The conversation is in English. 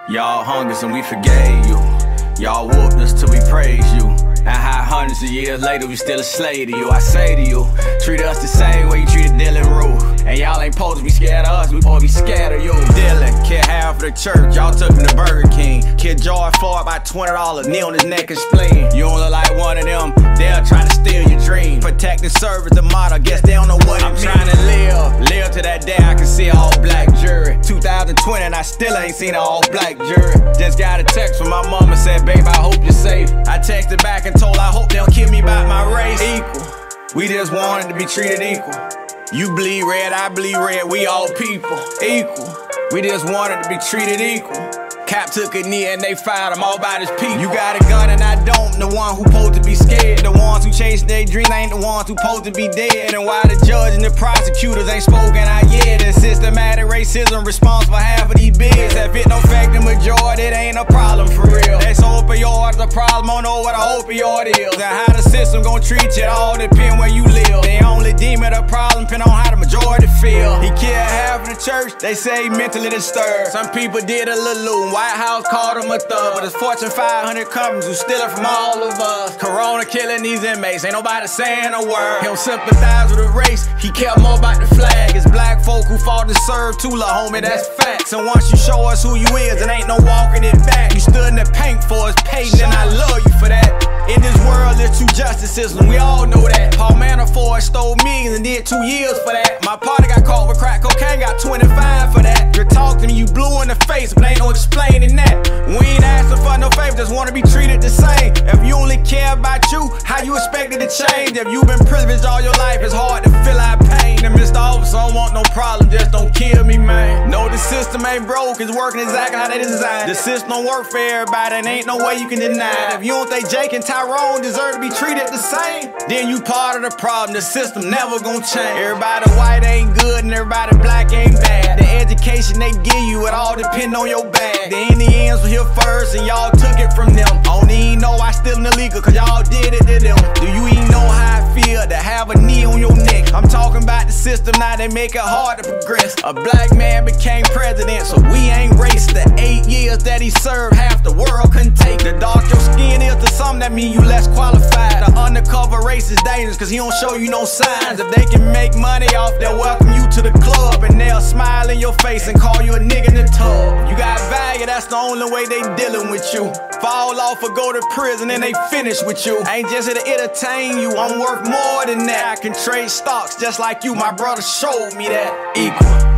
Y'all hung us and we forgave you. Y'all whooped us till we praised you. And how hundreds of years later we still a slave to you. I say to you, treat us the same way you treated Dylan Roof. And y'all ain't supposed to be scared of us, we supposed to be scared of you. Dylan, kid half of the church, y'all took him to Burger King. Kid George Floyd by $20, knee on his neck and spleen. You don't look like one of them, they're trying to steal your dream. Protect and serve is the motto, guess they don't know what it means. I'm trying to live to that day I can see an all-black jury. 2020 and I still ain't seen an all-black jury. Just got a text from my mama, said, babe, I hope you're safe. I texted back and told I hope they don't kill me by my race. Equal, we just wanted to be treated equal. You bleed red, I bleed red, we all people. Equal, we just wanted to be treated equal. Cap took a knee and they fired him all about his people. You got a gun and I don't, the one who supposed to be scared. The ones who chasing their dreams ain't the ones who supposed to be dead. And why the judge and the prosecutors ain't spoken out yet. And systematic racism responsible for half of these bids. If it don't affect the majority, it ain't a problem for real. That's opioid is a problem, I don't know what a opioid is. And how the system gon' treat you, it all depend where you live. They only deem it a problem depend on how the majority feel. He killed half of the church, they say mentally disturbed. Some people did a little looting. White House called him a thug, but it's Fortune 500 companies who steal it from all of us. Corona killing these inmates, ain't nobody saying a word. He don't sympathize with the race, he care more about the flag. It's black folk who fought to serve too, la homie, that's facts. And once you show us who you is, it ain't no walking it back. You stood in the paint for us, Peyton, and I love you for that. In this world, there's two justice systems, we all know that. Paul Manafort stole millions and did 2 years for that. My partner got caught with crack cocaine, got 25 for that. You talk to me, you blue in the face, but ain't no explaining that. We ain't asking for no favor, just wanna be treated the same. If you only care about you, how you expect it to change? If you been privileged all your life, it's hard to feel our pain. And Mr. Officer, I don't want no problem, just don't kill me, man. No, the system ain't broke, it's working exactly how they designed. The system don't work for everybody, and ain't no way you can deny it. If you don't think Jake and Tyrone deserve to be treated the same, then you part of the problem, the system never gonna change. Everybody white ain't good and everybody black ain't bad. The education they give you, it all depend on your bag. The Indians were here first and y'all took it from them. I don't even know I still illegal, cause y'all did it to them. Do you even know how I feel to have a knee on your neck? I'm talking about the system now, they make it hard to progress. A black man became president, so we ain't racist. The 8 years that he served, half the world couldn't take. The dark your skin is to some, that mean you less qualified. The undercover race is dangerous, cause he don't show you no signs. If they can make money off, they'll welcome you to the club. And they'll smile in your face and call you a nigga in the tub. You got value, that's the only way they dealing with you. Fall off or go to prison and they finish with you. I ain't just here to entertain you, I'm worth more than that. I can trade stocks just like you, my brother showed me that. Equal.